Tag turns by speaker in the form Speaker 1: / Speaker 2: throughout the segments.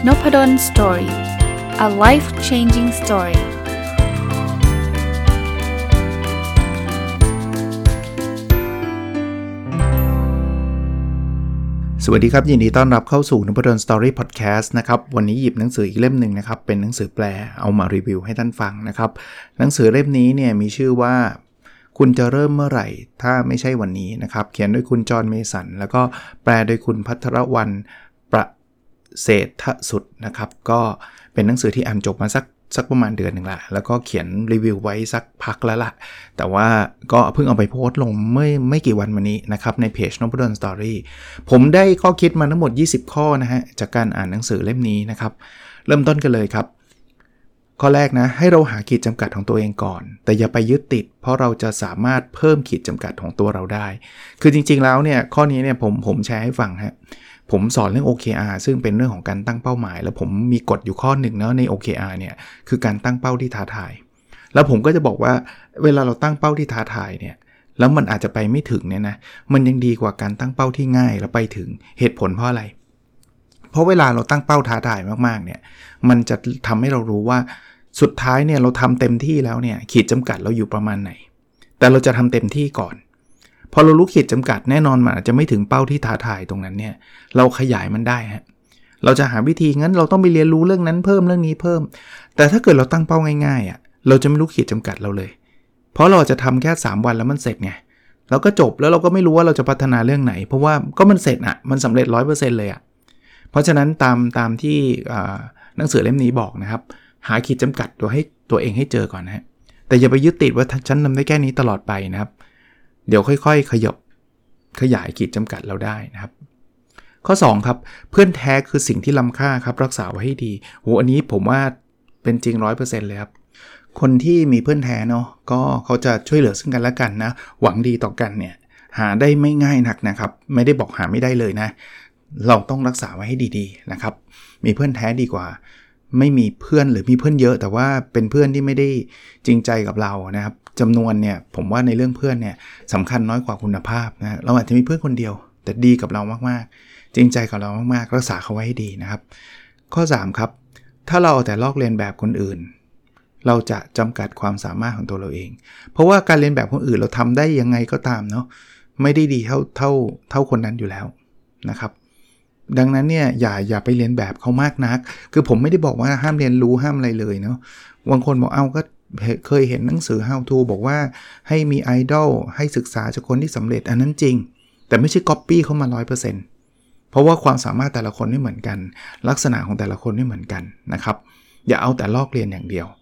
Speaker 1: Nopadon Story. A life-changing story.
Speaker 2: สวัสดีครับยินดีต้อนรับเข้าสู่ Nopadon Story Podcast นะครับวันนี้หยิบหนังสืออีกเล่มหนึ่งนะครับเป็นหนังสือแปลเอามารีวิวให้ท่านฟังนะครับหนังสือเล่มนี้เนี่ยมีชื่อว่าคุณจะเริ่มเมื่อไหร่ถ้าไม่ใช่วันนี้นะครับเขียนโดยคุณจอห์นเมสันแล้วก็แปลโดยคุณภัทรวรรณประเศรษฐสุดนะครับก็เป็นหนังสือที่อ่านจบมาสักประมาณเดือนหนึ่งละแล้วก็เขียนรีวิวไว้สักพักแล้วล่ะแต่ว่าก็เพิ่งเอาไปโพสต์ลงไม่กี่วันมานี้นะครับในเพจ Nopadon Story ผมได้ข้อคิดมาทั้งหมด20ข้อนะฮะจากการอ่านหนังสือเล่มนี้นะครับเริ่มต้นกันเลยครับข้อแรกนะให้เราหาขีดจำกัดของตัวเองก่อนแต่อย่าไปยึดติดเพราะเราจะสามารถเพิ่มขีดจำกัดของตัวเราได้คือจริงๆแล้วเนี่ยข้อนี้เนี่ยผมแชร์ให้ฟังฮะผมสอนเรื่อง OKR ซึ่งเป็นเรื่องของการตั้งเป้าหมายแล้วผมมีกฎอยู่ข้อหนึ่งนะใน OKR เนี่ยคือการตั้งเป้าที่ท้าทายแล้วผมก็จะบอกว่าเวลาเราตั้งเป้าที่ท้าทายเนี่ยแล้วมันอาจจะไปไม่ถึงเนี่ยนะมันยังดีกว่าการตั้งเป้าที่ง่ายแล้วไปถึงเหตุผลเพราะอะไรเพราะเวลาเราตั้งเป้าท้าทายมากๆเนี่ยมันจะทำให้เรารู้ว่าสุดท้ายเนี่ยเราทำเต็มที่แล้วเนี่ยขีดจำกัดเราอยู่ประมาณไหนแต่เราจะทำเต็มที่ก่อนพอเรารู้ขีดจำกัดแน่นอนมันอาจจะไม่ถึงเป้าที่ท้าทายตรงนั้นเนี่ยเราขยายมันได้ฮะเราจะหาวิธีงั้นเราต้องไปเรียนรู้เรื่องนั้นเพิ่มเรื่องนี้เพิ่มแต่ถ้าเกิดเราตั้งเป้าง่ายๆอ่ะเราจะไม่รู้ขีดจำกัดเราเลยเพราะเราจะทำแค่3วันแล้วมันเสร็จไงเราก็จบแล้วเราก็ไม่รู้ว่าเราจะพัฒนาเรื่องไหนเพราะว่าก็มันเสร็จอ่ะมันสำเร็จ 100% เลยอ่ะเพราะฉะนั้นตามที่หนังสือเล่มนี้บอกนะครับหาขีดจำกัดตัวเองให้เจอก่อนนะฮะแต่อย่าไปยึดติดว่าฉันทำได้แค่นี้ตลอดไปนะครับเดี๋ยวค่อยๆขยายขีดจำกัดเราได้นะครับข้อ2ครับเพื่อนแท้คือสิ่งที่ล้ำค่าครับรักษาไว้ให้ดีโหอันนี้ผมว่าเป็นจริง 100% เลยครับคนที่มีเพื่อนแท้เนาะก็เขาจะช่วยเหลือซึ่งกันและกันนะหวังดีต่อกันเนี่ยหาได้ไม่ง่ายนักนะครับไม่ได้บอกหาไม่ได้เลยนะเราต้องรักษาไว้ให้ดีๆนะครับมีเพื่อนแท้ดีกว่าไม่มีเพื่อนหรือมีเพื่อนเยอะแต่ว่าเป็นเพื่อนที่ไม่ได้จริงใจกับเรานะครับจำนวนเนี่ยผมว่าในเรื่องเพื่อนเนี่ยสำคัญน้อยกว่าคุณภาพนะเราอาจจะมีเพื่อนคนเดียวแต่ดีกับเรามากๆจริงใจกับเรามากๆรักษาเขาไว้ให้ดีนะครับข้อ3ครับถ้าเราแต่ลอกเลียนแบบคนอื่นเราจะจำกัดความสามารถของตัวเราเองเพราะว่าการเลียนแบบคนอื่นเราทำได้ยังไงก็ตามเนาะไม่ได้ดีเท่าคนนั้นอยู่แล้วนะครับดังนั้นเนี่ยอย่าไปเรียนแบบเขามากนักคือผมไม่ได้บอกว่าห้ามเรียนรู้ห้ามอะไรเลยเนาะบางคนบอกก็เคยเห็นหนังสือ How to บอกว่าให้มีไอดอลให้ศึกษาจากคนที่สำเร็จอันนั้นจริงแต่ไม่ใช่ copy เข้ามา 100% เพราะว่าความสามารถแต่ละคนไม่เหมือนกันลักษณะของแต่ละคนไม่เหมือนกันนะครับอย่าเอาแต่ลอกเรียนอย่างเดียว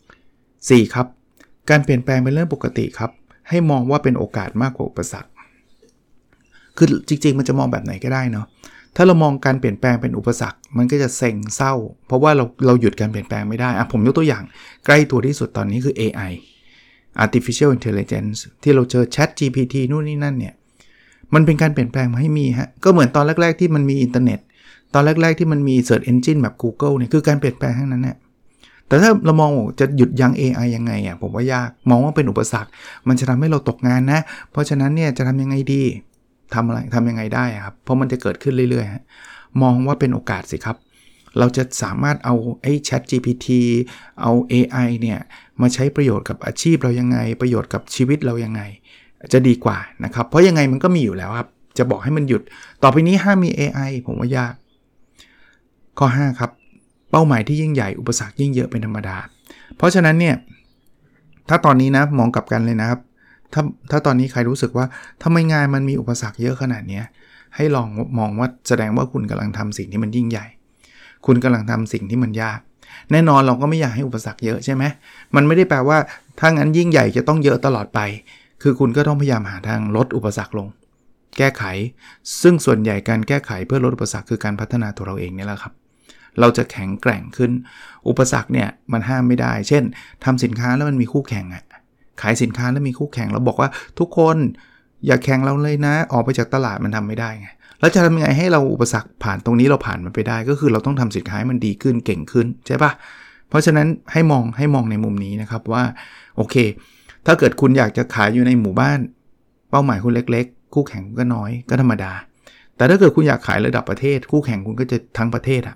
Speaker 2: 4ครับการเปลี่ยนแปลงเป็นเรื่องปกติครับให้มองว่าเป็นโอกาสมากกว่าอุปสรรคคือจริงๆมันจะมองแบบไหนก็ได้เนาะถ้าเรามองการเปลี่ยนแปลงเป็นอุปสรรคมันก็จะเซ็งเศร้าเพราะว่าเราหยุดการเปลี่ยนแปลงไม่ได้ผมยกตัวอย่างใกล้ตัวที่สุดตอนนี้คือ AI Artificial Intelligence ที่เราเจอ Chat GPT นู่นนี่นั่นเนี่ยมันเป็นการเปลี่ยนแปลงมาให้มีฮะก็เหมือนตอนแรกๆที่มันมีอินเทอร์เน็ตตอนแรกๆที่มันมี Search Engine แบบ Google เนี่ยคือการเปลี่ยนแปลงทั้งนั้นเนี่ยแต่ถ้าเรามองจะหยุดยั้ง AI ยังไงผมว่ายากมองว่าเป็นอุปสรรคมันจะทำให้เราตกงานนะเพราะฉะนั้นเนี่ยจะทำยังไงดีทำยังไงได้ครับเพราะมันจะเกิดขึ้นเรื่อยๆมองว่าเป็นโอกาสสิครับเราจะสามารถเอาChat GPT เอา AI เนี่ยมาใช้ประโยชน์กับอาชีพเรายังไงประโยชน์กับชีวิตเรายังไงจะดีกว่านะครับเพราะยังไงมันก็มีอยู่แล้วครับจะบอกให้มันหยุดต่อไปนี้ห้ามมี AI ผมว่ายากข้อ5ครับเป้าหมายที่ยิ่งใหญ่อุปสรรคยิ่งเยอะเป็นธรรมดาเพราะฉะนั้นเนี่ยถ้าตอนนี้นะมองกลับกันเลยนะครับถ้าตอนนี้ใครรู้สึกว่าทำไมงานมันมีอุปสรรคเยอะขนาดนี้ให้ลองมองว่าแสดงว่าคุณกำลังทำสิ่งที่มันยิ่งใหญ่คุณกำลังทำสิ่งที่มันยากแน่นอนเราก็ไม่อยากให้อุปสรรคเยอะใช่ไหมมันไม่ได้แปลว่าถ้างั้นยิ่งใหญ่จะต้องเยอะตลอดไปคือคุณก็ต้องพยายามหาทางลดอุปสรรคลงแก้ไขซึ่งส่วนใหญ่การแก้ไขเพื่อลดอุปสรรคคือการพัฒนาตัวเราเองนี่แหละครับเราจะแข็งแกร่งขึ้นอุปสรรคเนี่ยมันห้ามไม่ได้เช่นทำสินค้าแล้วมันมีคู่แข่งขายสินค้าแล้วมีคู่แข่งเราบอกว่าทุกคนอย่าแข่งเราเลยนะออกไปจากตลาดมันทำไม่ได้ไงแล้วจะทำยังไงให้เราอุปสรรคผ่านตรงนี้เราผ่านมันไปได้ก็คือเราต้องทำสินค้าให้มันดีขึ้นเก่งขึ้นใช่ปะเพราะฉะนั้นให้มองในมุมนี้นะครับว่าโอเคถ้าเกิดคุณอยากจะขายอยู่ในหมู่บ้านเป้าหมายคุณเล็กๆคู่แข่งก็น้อยก็ธรรมดาแต่ถ้าเกิดคุณอยากขายระดับประเทศคู่แข่งคุณก็จะทั้งประเทศ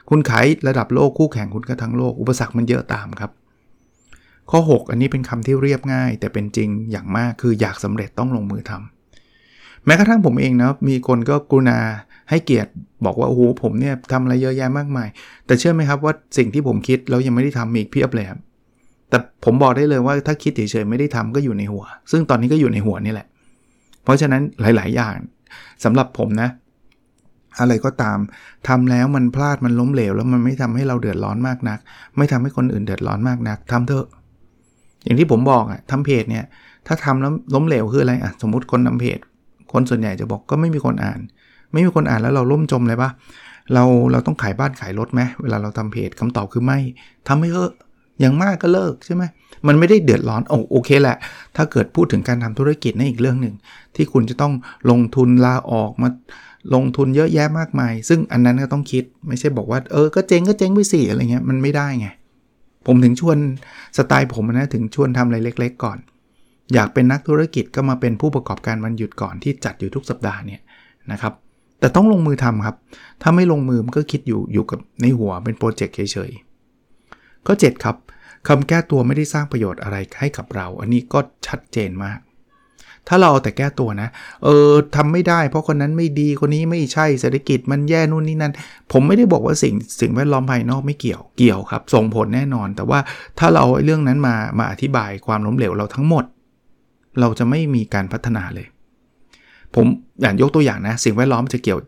Speaker 2: คุณขายระดับโลกคู่แข่งคุณก็ทั้งโลกอุปสรรคมันเยอะตามครับข้อ6อันนี้เป็นคำที่เรียบง่ายแต่เป็นจริงอย่างมากคืออยากสำเร็จต้องลงมือทำแม้กระทั่งผมเองนะมีคนก็กรุณาให้เกียรติบอกว่าโอ้โหผมเนี่ยทำอะไรเยอะแยะมากมายแต่เชื่อไหมครับว่าสิ่งที่ผมคิดแล้วยังไม่ได้ทำอีกเพียบเลยครับแต่ผมบอกได้เลยว่าถ้าคิดเฉยๆไม่ได้ทำก็อยู่ในหัวซึ่งตอนนี้ก็อยู่ในหัวนี่แหละเพราะฉะนั้นหลายๆอย่างสำหรับผมนะอะไรก็ตามทำแล้วมันพลาดมันล้มเหลวแล้วมันไม่ทำให้เราเดือดร้อนมากนักไม่ทำให้คนอื่นเดือดร้อนมากนักทำเถอะอย่างที่ผมบอกอะทำเพจเนี่ยถ้าทำแล้วล้มเหลวคืออะไรอะสมมุติคนทำเพจคนส่วนใหญ่จะบอกก็ไม่มีคนอ่านไม่มีคนอ่านแล้วเราล่มจมเลยปะเราต้องขายบ้านขายรถไหมเวลาเราทำเพจคำตอบคือไม่ทำไม่เถอะอย่างมากก็เลิกใช่ไหมมันไม่ได้เดือดร้อนโอเคแหละถ้าเกิดพูดถึงการทำธุรกิจนั่นอีกเรื่องหนึ่งที่คุณจะต้องลงทุนลาออกมาลงทุนเยอะแยะมากมายซึ่งอันนั้นก็ต้องคิดไม่ใช่บอกว่าก็เจ๊งไปสิอะไรเงี้ยมันไม่ได้ไงผมถึงชวนสไตล์ผมนะถึงชวนทำอะไรเล็กๆก่อนอยากเป็นนักธุรกิจก็มาเป็นผู้ประกอบการวันหยุดก่อนที่จัดอยู่ทุกสัปดาห์เนี่ยนะครับแต่ต้องลงมือทำครับถ้าไม่ลงมือมันก็คิดอยู่กับในหัวเป็นโปรเจกต์เฉยๆข้อ7ครับคำแก้ตัวไม่ได้สร้างประโยชน์อะไรให้กับเราอันนี้ก็ชัดเจนมากถ้าเราเอาแต่แก้ตัวนะทำไม่ได้เพราะคนนั้นไม่ดีคนนี้ไม่ใช่เศรษฐกิจมันแย่นู่นนี่นั่นผมไม่ได้บอกว่าสิ่งแวดล้อมภายนอกไม่เกี่ยวครับส่งผลแน่นอนแต่ว่าถ้าเราเอาเรื่องนั้นมาอธิบายความล้มเหลวเราทั้งหมดเราจะไม่มีการพัฒนาเลยผมยกตัวอย่างนะสิ่งแวดล้อมจะเกี่ยว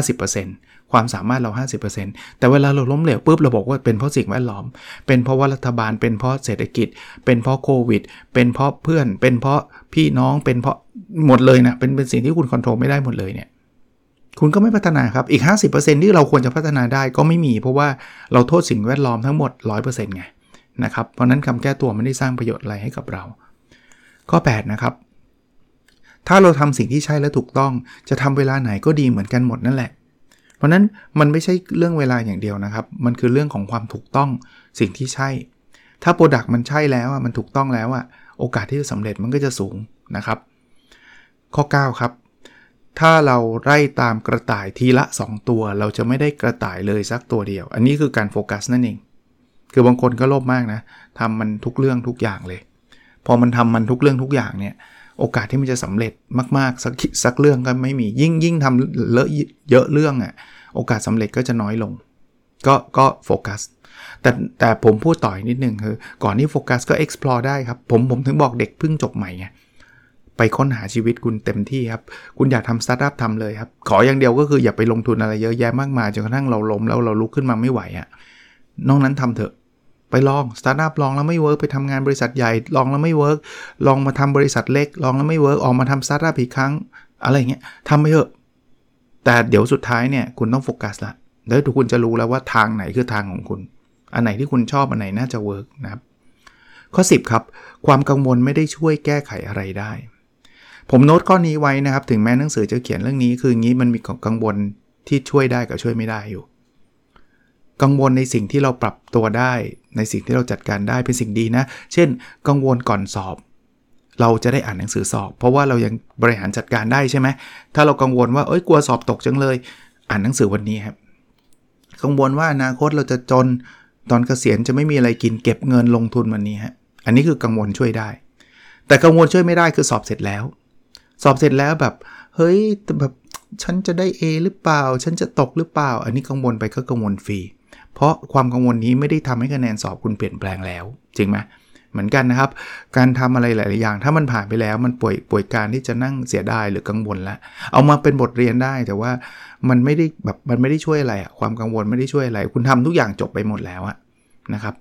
Speaker 2: 50% ความสามารถเรา 50% แต่เวลาเราล้มเหลวปุ๊บเราบอกว่าเป็นเพราะสิ่งแวดล้อมเป็นเพราะว่ารัฐบาลเป็นเพราะเศรษฐกิจเป็นเพราะโควิดเป็นเพราะเพื่อนเป็นเพราะพี่น้องเป็นเพราะหมดเลยนะเป็นสิ่งที่คุณควบคุมไม่ได้หมดเลยเนี่ยคุณก็ไม่พัฒนาครับอีก 50% ที่เราควรจะพัฒนาได้ก็ไม่มีเพราะว่าเราโทษสิ่งแวดล้อมทั้งหมด 100% ไงนะครับเพราะนั้นคำแก้ตัวไม่ได้สร้างประโยชน์อะไรให้กับเราข้อ8นะครับถ้าเราทำสิ่งที่ใช่และถูกต้องจะทำเวลาไหนก็ดีเหมือนกันหมดนั่นแหละเพราะนั้นมันไม่ใช่เรื่องเวลาอย่างเดียวนะครับมันคือเรื่องของความถูกต้องสิ่งที่ใช่ถ้าโปรดักต์มันใช่แล้วมันถูกต้องแล้วโอกาสที่จะสำเร็จมันก็จะสูงนะครับข้อ9ครับถ้าเราไล่ตามกระต่ายทีละ2ตัวเราจะไม่ได้กระต่ายเลยสักตัวเดียวอันนี้คือการโฟกัสนั่นเองคือบางคนก็โลภมากนะทำมันทุกเรื่องทุกอย่างเลยพอมันทำมันทุกเรื่องทุกอย่างเนี่ยโอกาสที่มันจะสำเร็จมากๆสักเรื่องก็ไม่มียิ่งทำเยอะเรื่องโอกาสสำเร็จก็จะน้อยลงก็โฟกัสแต่ผมพูดต่ออีกนิดนึงคือก่อนที่โฟกัสก็ explore ได้ครับผมถึงบอกเด็กเพิ่งจบใหม่ไงไปค้นหาชีวิตคุณเต็มที่ครับคุณอยากทำสตาร์ทอัพทำเลยครับขออย่างเดียวก็คืออย่าไปลงทุนอะไรเยอะแยะมากมายจนกระทั่งเราล้มแล้วเราลุกขึ้นมาไม่ไหวนอกนั้นทำเถอะไปลองสตาร์ทอัพลองแล้วไม่เวิร์กไปทำงานบริษัทใหญ่ลองแล้วไม่เวิร์กลองมาทำบริษัทเล็กลองแล้วไม่เวิร์กออกมาทำสตาร์ทอัพอีกครั้งอะไรเงี้ยทำไปเถอะแต่เดี๋ยวสุดท้ายเนี่ยคุณต้องโฟกัสละแล้วทุกคุณจะรู้แล้วว่าทางไหนคือทางของคุณอันไหนที่คุณชอบอันไหนน่าจะเวิร์กนะครับข้อ10ครับความกังวลไม่ได้ช่วยแก้ไขอะไรได้ผมโน้ตข้อนี้ไว้นะครับถึงแม้หนังสือจะเขียนเรื่องนี้คืออย่างนี้มันมีกังวลที่ช่วยได้กับช่วยไม่ได้อยู่กังวลในสิ่งที่เราปรับตัวได้ในสิ่งที่เราจัดการได้เป็นสิ่งดีนะเช่นกังวลก่อนสอบเราจะได้อ่านหนังสือสอบเพราะว่าเรายังบริหารจัดการได้ใช่ไหมถ้าเรากังวลว่ากลัวสอบตกจังเลยอ่านหนังสือวันนี้ครับกังวลว่าอนาคตเราจะจนตอนเกษียณจะไม่มีอะไรกินเก็บเงินลงทุนวันนี้ฮะอันนี้คือกังวลช่วยได้แต่กังวลช่วยไม่ได้คือสอบเสร็จแล้วแบบเฮ้ยแบบฉันจะได้ A หรือเปล่าฉันจะตกหรือเปล่าอันนี้กังวลไปก็กังวลฟรีเพราะความกังวลนี้ไม่ได้ทำให้คะแนนสอบคุณเปลี่ยนแปลงแล้วจริงไหมเหมือนกันนะครับการทำอะไรหลายๆอย่างถ้ามันผ่านไปแล้วมันป่วยการที่จะนั่งเสียดายหรือกังวลแล้วเอามาเป็นบทเรียนได้แต่ว่ามันไม่ได้ช่วยอะไรความกังวลไม่ได้ช่วยอะไรคุณทำทุกอย่างจบไปหมดแล้วนะครับ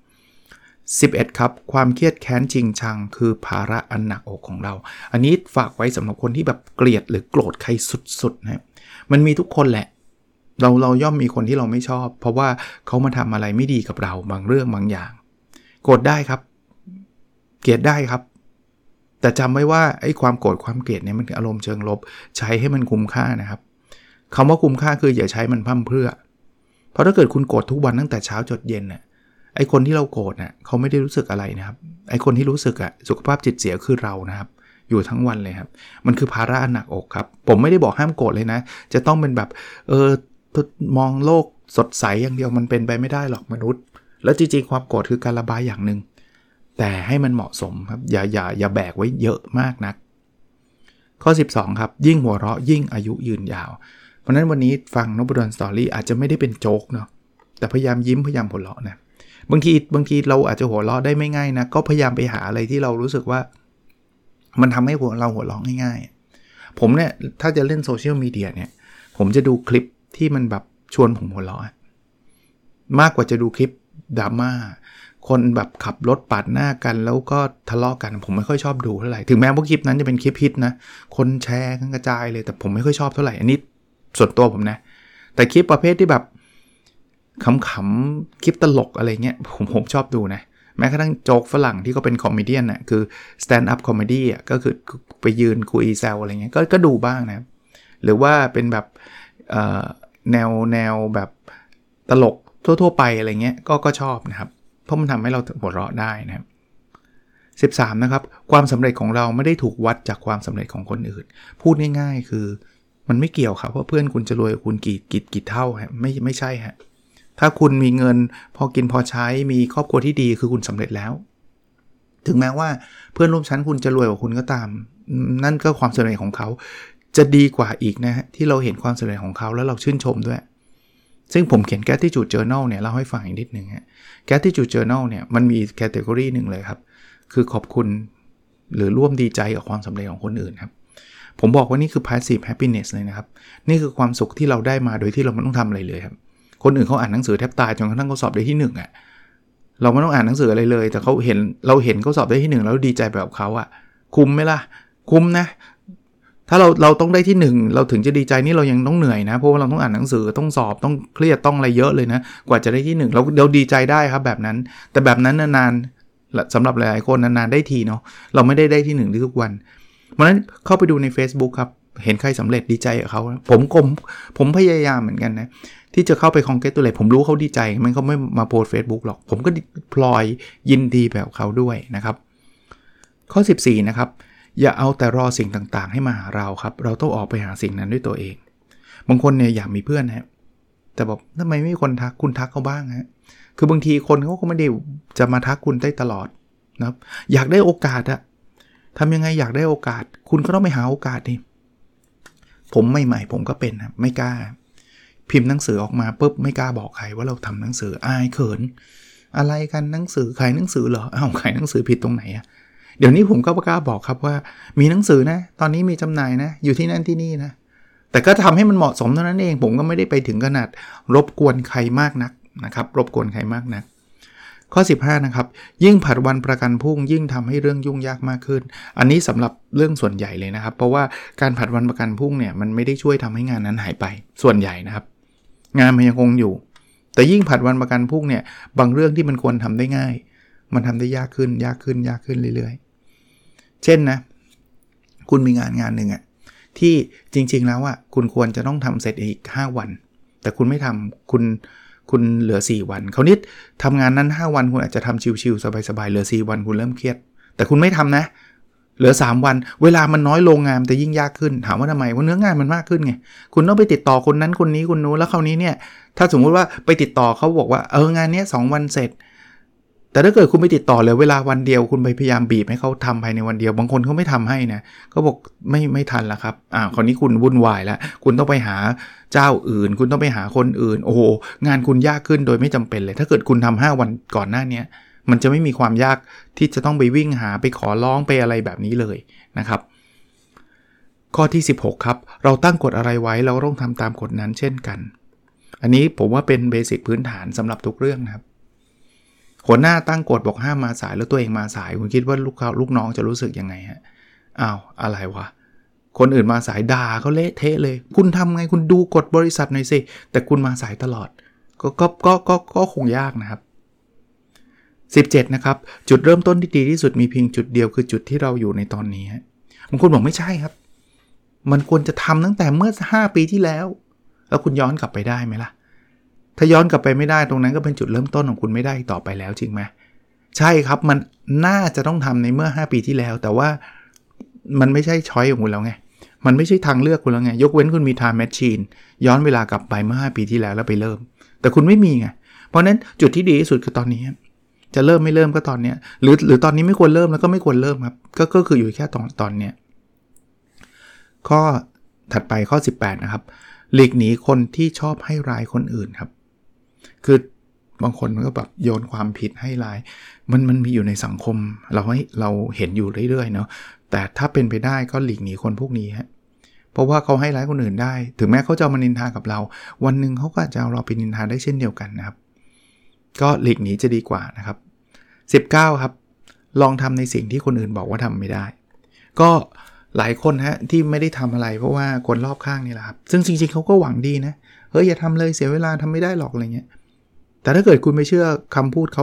Speaker 2: 11ครับความเครียดแค้นจริงชังคือภาระอันหนักอกของเราอันนี้ฝากไว้สำหรับคนที่แบบเกลียดหรือโกรธใครสุดๆนะมันมีทุกคนแหละเราย่อมมีคนที่เราไม่ชอบเพราะว่าเขามาทำอะไรไม่ดีกับเราบางเรื่องบางอย่างโกรธได้ครับเกลียดได้ครับแต่จำไว้ว่าไอ้ความโกรธความเกลียดเนี่ยมันอารมณ์เชิงลบใช้ให้มันคุ้มค่านะครับคำว่าคุ้มค่าคืออย่าใช้มันพร่ำเพรื่อเพราะถ้าเกิดคุณโกรธทุกวันตั้งแต่เช้าจดเย็นไอ้คนที่เราโกรธเขาไม่ได้รู้สึกอะไรนะครับไอ้คนที่รู้สึกสุขภาพจิตเสียคือเรานะครับอยู่ทั้งวันเลยครับมันคือภาระอันหนักอกครับผมไม่ได้บอกห้ามโกรธเลยนะจะต้องเป็นแบบมองโลกสดใสอย่างเดียวมันเป็นไปไม่ได้หรอกมนุษย์แล้วจริงๆความโกรธคือการระบายอย่างนึงแต่ให้มันเหมาะสมครับอย่าแบกไว้เยอะมากนักข้อ12ครับยิ่งหัวเราะยิ่งอายุยืนยาวเพราะนั้นวันนี้ฟังนพดลสตอรี่อาจจะไม่ได้เป็นโจ๊กเนาะแต่พยายามยิ้มพยายามหัวเราะนะบางทีเราอาจจะหัวเราะได้ไม่ง่ายนะก็พยายามไปหาอะไรที่เรารู้สึกว่ามันทำให้เราหัวเราะง่ายๆผมเนี่ยถ้าจะเล่นโซเชียลมีเดียเนี่ยผมจะดูคลิปที่มันแบบชวนผมหัวเราะมากกว่าจะดูคลิปดราม่าคนแบบขับรถปาดหน้ากันแล้วก็ทะเลาะกันผมไม่ค่อยชอบดูเท่าไหร่ถึงแม้ว่าคลิปนั้นจะเป็นคลิปฮิตนะคนแชร์กันกระจายเลยแต่ผมไม่ค่อยชอบเท่าไหร่อันนี้ส่วนตัวผมนะแต่คลิปประเภทที่แบบขำๆคลิปตลกอะไรเงี้ยผมชอบดูนะแม้กระทั่งโจ๊กฝรั่งที่ก็เป็นคอมเมเดี้น่ะคือ stand up comedy อ่ะก็คือไปยืนคุยแซวอะไรเงี้ยก็ดูบ้างนะหรือว่าเป็นแบบแนวแบบตลกทั่วๆไปอะไรเงี้ยก็ชอบนะครับเพราะมันทำให้เราหัวเราะได้นะครับ13นะครับความสำเร็จของเราไม่ได้ถูกวัดจากความสำเร็จของคนอื่นพูดง่ายๆคือมันไม่เกี่ยวครับว่าเพื่อนคุณจะรวยกว่าคุณกี่เท่าฮะไม่ใช่ฮะถ้าคุณมีเงินพอกินพอใช้มีครอบครัวที่ดีคือคุณสำเร็จแล้วถึงแม้ว่าเพื่อนร่วมชั้นคุณจะรวยกว่าคุณก็ตามนั่นก็ความสำเร็จของเขาจะดีกว่าอีกนะฮะที่เราเห็นความสำเร็จของเขาแล้วเราชื่นชมด้วยซึ่งผมเขียน Gratitude Journal เนี่ยเล่าให้ฟังอีกนิดนึงฮะ Gratitude Journal เนี่ยมันมีแคตตากรีนึงเลยครับคือขอบคุณหรือร่วมดีใจกับความสำเร็จของคนอื่นครับผมบอกว่านี่คือ passive happiness เลยนะครับนี่คือความสุขที่เราได้มาโดยที่เราไม่ต้องทำอะไรเลยครับคนอื่นเขาอ่านหนังสือแทบตายจนกระทั่งเขาสอบได้ที่1อ่ะเราไม่ต้องอ่านหนังสืออะไรเลยแต่เราเห็นเขาสอบได้ที่1แล้วดีใจแบบเขาอ่ะคุ้มไหมล่ะคุ้มนะถ้าเราต้องได้ที่1เราถึงจะดีใจนี่เรายังต้องเหนื่อยนะเพราะว่าเราต้องอ่านหนังสือต้องสอบต้องเครียดต้องอะไรเยอะเลยนะกว่าจะได้ที่1เราดีใจได้ครับแบบนั้นแต่แบบนั้นนานๆสำหรับหลายๆคนนานๆได้ทีเนาะเราไม่ได้ที่1ทุกวันเพราะฉะนั้นเข้าไปดูใน Facebook ครับเห็นใครสำเร็จดีใจกับเขาผมพยายามเหมือนกันนะที่จะเข้าไปคอนเกตตัวเลยผมรู้เขาดีใจมันเขาไม่มาโพสต์ Facebook หรอกผมก็พลอยยินดีแบบเขาด้วยนะครับข้อ14นะครับอย่าเอาแต่รอสิ่งต่างๆให้มาหาเราครับเราต้องออกไปหาสิ่งนั้นด้วยตัวเองบางคนเนี่ยอยากมีเพื่อนฮะแต่บอกทำไมไม่มีคนทักคุณทักเขาบ้างฮะคือบางทีคนเขาก็ไม่ได้จะมาทักคุณได้ตลอดนะครับอยากได้โอกาสอะทำยังไงอยากได้โอกาสคุณก็ต้องไปหาโอกาสนี่ผมใหม่ๆผมก็เป็นนะไม่กล้าพิมพ์หนังสือออกมาปุ๊บไม่กล้าบอกใครว่าเราทำหนังสืออายเขินอะไรกันหนังสือขายหนังสือเหรออ้าวขายหนังสือผิดตรงไหนอะเดี๋ยวนี้ผมก็กล้าบอกครับว่ามีหนังสือนะตอนนี้มีจำหน่ายนะอยู่ที่นั่นที่นี่นะแต่ก็ทำให้มันเหมาะสมเท่านั้นเองผมก็ไม่ได้ไปถึงขนาดรบกวนใครมากนักนะครับรบกวนใครมากนักข้อ15นะครับยิ่งผัดวันประกันพรุ่งยิ่งทำให้เรื่องยุ่งยากมากขึ้นอันนี้สำหรับเรื่องส่วนใหญ่เลยนะครับเพราะว่าการผัดวันประกันพรุ่งเนี่ยมันไม่ได้ช่วยทำให้งานนั้นหายไปส่วนใหญ่นะครับงานมันยังคงอยู่แต่ยิ่งผัดวันประกันพรุ่งเนี่ยบางเรื่องที่มันควรทำได้ง่ายมันทำได้ยากขึ้นเรื่อยๆเช่นนะคุณมีงานหนึ่งอะที่จริงๆแล้วอะคุณควรจะต้องทำเสร็จอีก5วันแต่คุณไม่ทำคุณเหลือ4วันคราวนี้ทำงานนั้น5วันคุณอาจจะทำชิวๆสบายๆเหลือ4วันคุณเริ่มเครียดแต่คุณไม่ทำนะเหลือ3วันเวลามันน้อยลงงานแต่ยิ่งยากขึ้นถามว่าทำไมว่าเนื้องานมันมากขึ้นไงคุณต้องไปติดต่อคนนั้นคนนี้คนนู้นแล้วคราวนี้เนี่ยถ้าสมมุติว่าไปติดต่อเขาบอกว่างานนี้2วันเสร็จแต่ถ้าเกิดคุณไปติดต่อเลยเวลาวันเดียวคุณไปพยายามบีบให้เขาทำภายในวันเดียวบางคนเขาไม่ทำให้นะก็บอกไม่ทันแล้วครับคราวนี้คุณวุ่นวายแล้วคุณต้องไปหาเจ้าอื่นคุณต้องไปหาคนอื่นโอ้โหงานคุณยากขึ้นโดยไม่จำเป็นเลยถ้าเกิดคุณทำ5วันก่อนหน้านี้มันจะไม่มีความยากที่จะต้องไปวิ่งหาไปขอร้องไปอะไรแบบนี้เลยนะครับข้อที่16ครับเราตั้งกฎอะไรไว้เราต้องทำตามกฎนั้นเช่นกันอันนี้ผมว่าเป็นเบสิกพื้นฐานสำหรับทุกเรื่องนะครับหัวหน้าตั้งกฎบอกห้ามมาสายแล้วตัวเองมาสายคุณคิดว่าลูกน้องจะรู้สึกยังไงฮะอะไรวะคนอื่นมาสายด่าเขาเละเทะเลยคุณทำไงคุณดูกฎบริษัทหน่อยสิแต่คุณมาสายตลอดก็คงยากนะครับ17นะครับจุดเริ่มต้นที่ดีที่สุดมีเพียงจุดเดียวคือจุดที่เราอยู่ในตอนนี้บางคนบอกไม่ใช่ครับมันควรจะทำตั้งแต่เมื่อ5ปีที่แล้วคุณย้อนกลับไปได้ไหมล่ะถ้าย้อนกลับไปไม่ได้ตรงนั้นก็เป็นจุดเริ่มต้นของคุณไม่ได้ต่อไปแล้วจริงไหมใช่ครับมันน่าจะต้องทำในเมื่อ5ปีที่แล้วแต่ว่ามันไม่ใช่ช้อยของคุณแล้วไงมันไม่ใช่ทางเลือกคุณแล้วไงยกเว้นคุณมี time machine ย้อนเวลากลับไปเมื่อ5ปีที่แล้วไปเริ่มแต่คุณไม่มีไงเพราะนั้นจุดที่ดีที่สุดคือตอนนี้จะเริ่มไม่เริ่มก็ตอนเนี้ยหรือตอนนี้ไม่ควรเริ่มแล้วก็ไม่ควรเริ่มครับก็คืออยู่แค่ตอนเนี้ยข้อถัดไปข้อ18นะครับหลีกหนีคนที่ชอบให้ร้ายคนอื่นครับคือบางคนมันก็แบบโยนความผิดให้ร้ายมันมีอยู่ในสังคมเราเห็นอยู่เรื่อยๆเนาะแต่ถ้าเป็นไปได้ก็หลีกหนีคนพวกนี้ฮะเพราะว่าเขาให้ร้ายคนอื่นได้ถึงแม้เขาจะมานินทากับเราวันนึงเขาก็จะเอาเราไปนินทาได้เช่นเดียวกันนะครับก็หลีกหนีจะดีกว่านะครับ19ครับลองทำในสิ่งที่คนอื่นบอกว่าทำไม่ได้ก็หลายคนฮะที่ไม่ได้ทำอะไรเพราะว่าคนรอบข้างนี่แหละครับซึ่งจริงๆเขาก็หวังดีนะเฮ้ยอย่าทำเลยเสียเวลาทำไม่ได้หรอกอะไรเงี้ยแต่ถ้าเกิดคุณไม่เชื่อคำพูดเขา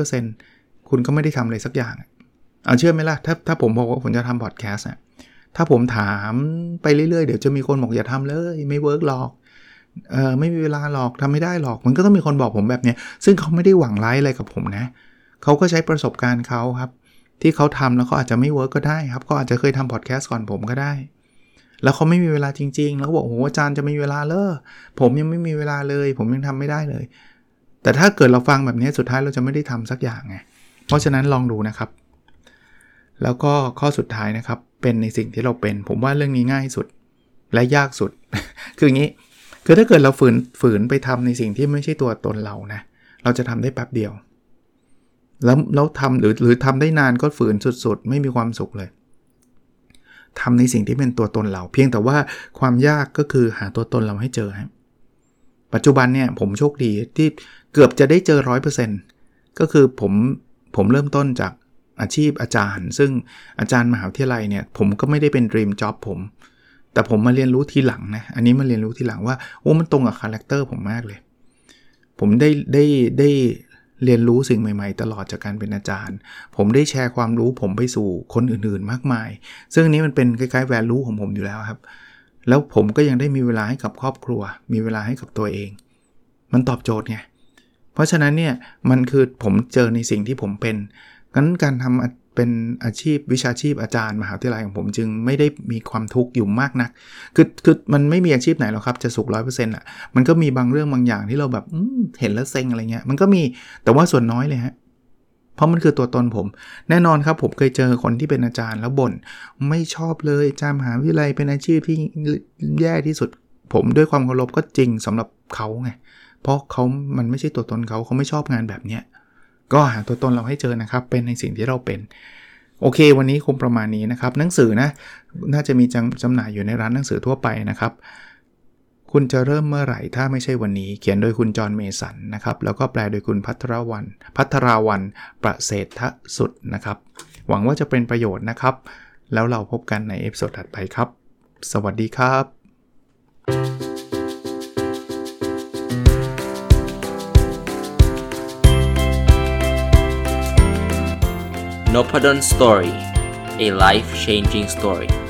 Speaker 2: 100% คุณก็ไม่ได้ทำอะไรสักอย่างเอาเชื่อไหมล่ะถ้าผมบอกว่าผมจะทำพอดแคสต์ถ้าผมถามไปเรื่อยๆเดี๋ยวจะมีคนบอกอย่าทำเลยไม่เวิร์กหรอกไม่มีเวลาหรอกทำไม่ได้หรอกมันก็ต้องมีคนบอกผมแบบนี้ซึ่งเขาไม่ได้หวังร้ายอะไรกับผมนะเขาก็ใช้ประสบการณ์เขาครับที่เขาทำแล้วเขาอาจจะไม่เวิร์กก็ได้ครับเขาอาจจะเคยทำพอดแคสต์ก่อนผมก็ได้แล้วเขาไม่มีเวลาจริงๆแล้วบอกโอ้โหอาจารย์จะมีเวลาเลยผมยังไม่มีเวลาเลยผมยังทำไม่ได้เลยแต่ถ้าเกิดเราฟังแบบนี้สุดท้ายเราจะไม่ได้ทำสักอย่างไงเพราะฉะนั้นลองดูนะครับแล้วก็ข้อสุดท้ายนะครับเป็นในสิ่งที่เราเป็นผมว่าเรื่องนี้ง่ายสุดและยากสุด คืออย่างนี้คือถ้าเกิดเราฝืนไปทำในสิ่งที่ไม่ใช่ตัวตนเรานะเราจะทำได้แป๊บเดียวแล้วทำหรือทำได้นานก็ฝืนสุดๆไม่มีความสุขเลยทำในสิ่งที่เป็นตัวตนเราเพียงแต่ว่าความยากก็คือหาตัวตนเราให้เจอครับปัจจุบันเนี่ยผมโชคดีที่เกือบจะได้เจอ 100% ก็คือผมเริ่มต้นจากอาชีพอาจารย์ซึ่งอาจารย์มหาวิทยาลัยเนี่ยผมก็ไม่ได้เป็น dream job แต่ผมมาเรียนรู้ทีหลังนะอันนี้มาเรียนรู้ทีหลังว่าโอ้มันตรงกับคาแรคเตอร์ผมมากเลยผมได้เรียนรู้สิ่งใหม่ๆตลอดจากการเป็นอาจารย์ผมได้แชร์ความรู้ผมไปสู่คนอื่นๆมากมายซึ่งนี้มันเป็นคล้ายๆ value ของผมอยู่แล้วครับแล้วผมก็ยังได้มีเวลาให้กับครอบครัวมีเวลาให้กับตัวเองมันตอบโจทย์ไงเพราะฉะนั้นเนี่ยมันคือผมเจอในสิ่งที่ผมเป็นงั้นการทำเป็นอาชีพวิชาชีพอาจารย์มหาวิทยาลัยของผมจึงไม่ได้มีความทุกข์อยู่มากนักคือมันไม่มีอาชีพไหนหรอกครับจะสุข 100% อ่ะมันก็มีบางเรื่องบางอย่างที่เราแบบเห็นแล้วเซ็งอะไรเงี้ยมันก็มีแต่ว่าส่วนน้อยเลยฮะเพราะมันคือตัวตนผมแน่นอนครับผมเคยเจอคนที่เป็นอาจารย์แล้วบ่นไม่ชอบเลยอาจารย์มหาวิทยาลัยเป็นอาชีพที่แย่ที่สุดผมด้วยความเคารพก็จริงสำหรับเขาไงเพราะมันไม่ใช่ตัวตนเขาไม่ชอบงานแบบเนี้ยก็หาตัวตนเราให้เจอนะครับเป็นในสิ่งที่เราเป็นโอเควันนี้คงประมาณนี้นะครับหนังสือนะน่าจะมีจำหน่ายอยู่ในร้านหนังสือทั่วไปนะครับคุณจะเริ่มเมื่อไหร่ถ้าไม่ใช่วันนี้เขียนโดยคุณจอห์นเมสันนะครับแล้วก็แปลโดยคุณพัทราวันประเสฐสุดนะครับหวังว่าจะเป็นประโยชน์นะครับแล้วเราพบกันในเอพิโซดถัดไปครับสวัสดีครับ
Speaker 3: Nopadon Story, a life-changing story.